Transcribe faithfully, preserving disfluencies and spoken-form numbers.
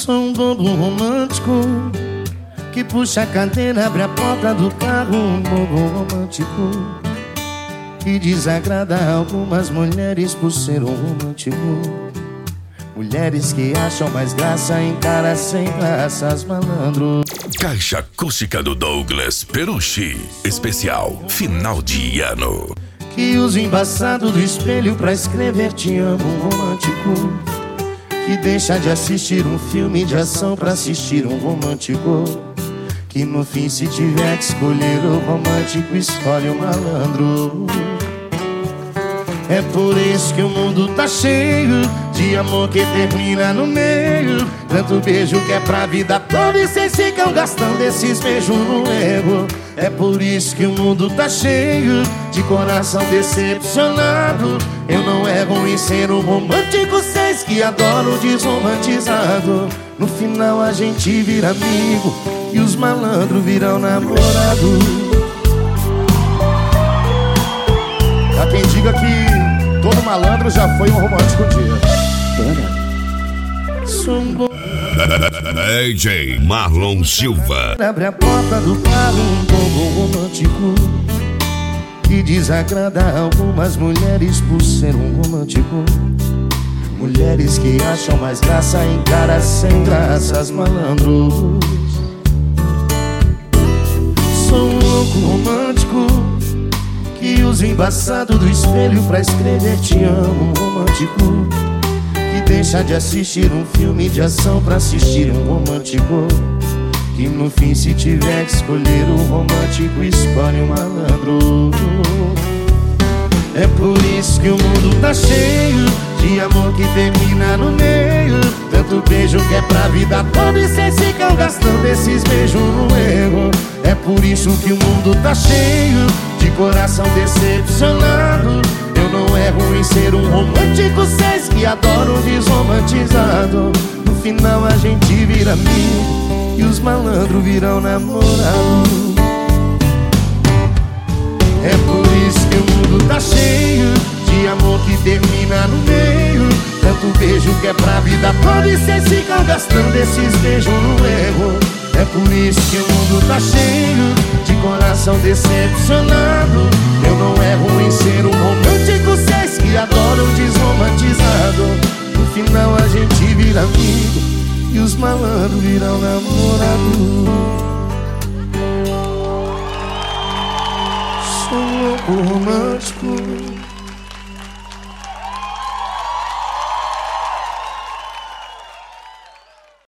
Sou um bobo romântico que puxa a cadeira, abre a porta do carro. Um bobo romântico que desagrada algumas mulheres por ser um romântico. Mulheres que acham mais graça em caras sem graças, malandro. Caixa acústica do Douglas Perucci. Especial final de ano. Que usa o embaçado do espelho pra escrever te amo, um romântico. Que deixa de assistir um filme de ação pra assistir um romântico. Que no fim, se tiver que escolher o romântico, escolhe o malandro. É por isso que o mundo tá cheio de amor que termina no meio. Tanto beijo que é pra vida toda e cês ficam gastando esses beijos no erro. É por isso que o mundo tá cheio de coração decepcionado. Eu não erro em ser um romântico, cês que adoram o desromantizado. No final a gente vira amigo e os malandros viram namorado. Há quem diga que todo malandro já foi um romântico um dia. Sou um bom D J Marlon Silva. Abre a porta do carro, um bobo romântico que desagrada algumas mulheres por ser um romântico. Mulheres que acham mais graça em caras sem graças, malandros. Sou um louco romântico que usa o embaçado do espelho pra escrever te amo, um romântico. Que deixa de assistir um filme de ação pra assistir um romântico. Que no fim, se tiver que escolher o romântico, escolhe o malandro. É por isso que o mundo tá cheio de amor que termina no meio. Tanto beijo que é pra vida toda e cês ficam gastando esses beijos no erro. É por isso que o mundo tá cheio de coração decepcionado. Eu não erro em ser um romântico, cês que adoram o desromantizado. No final a gente vira amigo e os malandros viram namorado. É por isso que o mundo tá cheio de amor que termina no meio. Tanto beijo que é pra vida toda e cês ficam gastando esses beijos no erro. É por isso que o mundo tá cheio de coração decepcionado. Eu não erro em ser um romântico, cês que adoram desromantizado. No final a gente vira amigo e os malandros viram namorado. Sou um louco romântico